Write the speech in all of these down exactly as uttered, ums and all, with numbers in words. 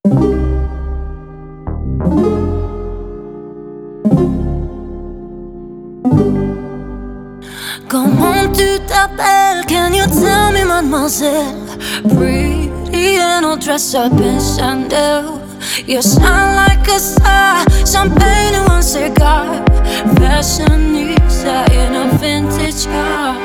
Comment tu t'appelles? Can you tell me, mademoiselle? Pretty and all dressed up in Chanel. You shine like a star, champagne and one cigar. Fashionista in a vintage car.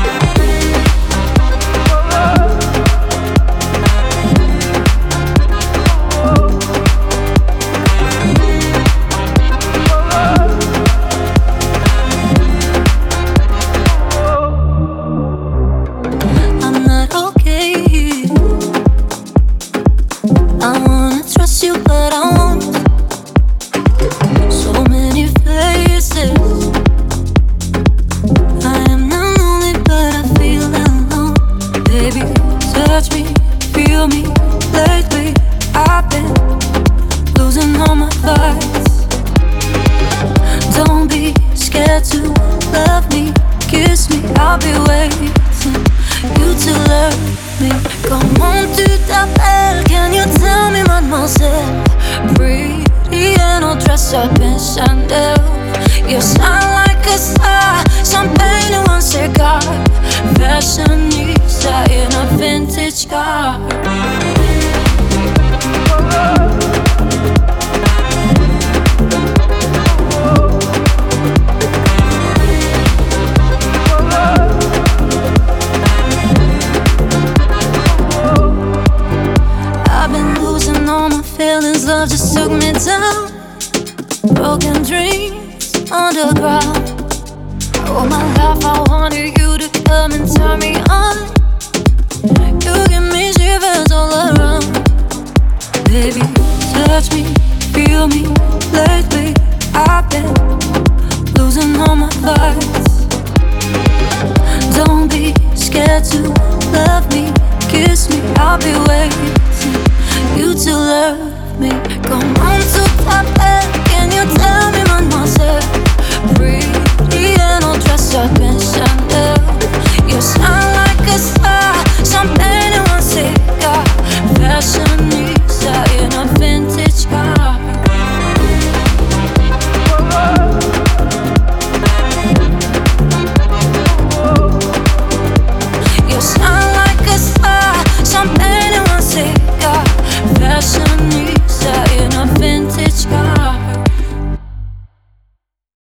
You, but I won't. So many places. I am not lonely, but I feel alone. Baby, touch me, feel me. Lately, I've been losing all my thoughts. Don't be scared to love me. Kiss me, I'll be waiting. You to love me. Comment tu t'appelles? Can you tell me, mademoiselle? Pretty and all dressed up in Chanel. You shine like a star, champagne and one cigar. Fashionista in a vintage car. Feelings, love just took me down. Broken dreams underground. All my life I wanted you to come and turn me on. You give me shivers all around. Baby, touch me, feel me. Lately, I've been losing all my thoughts. Don't be scared to love me.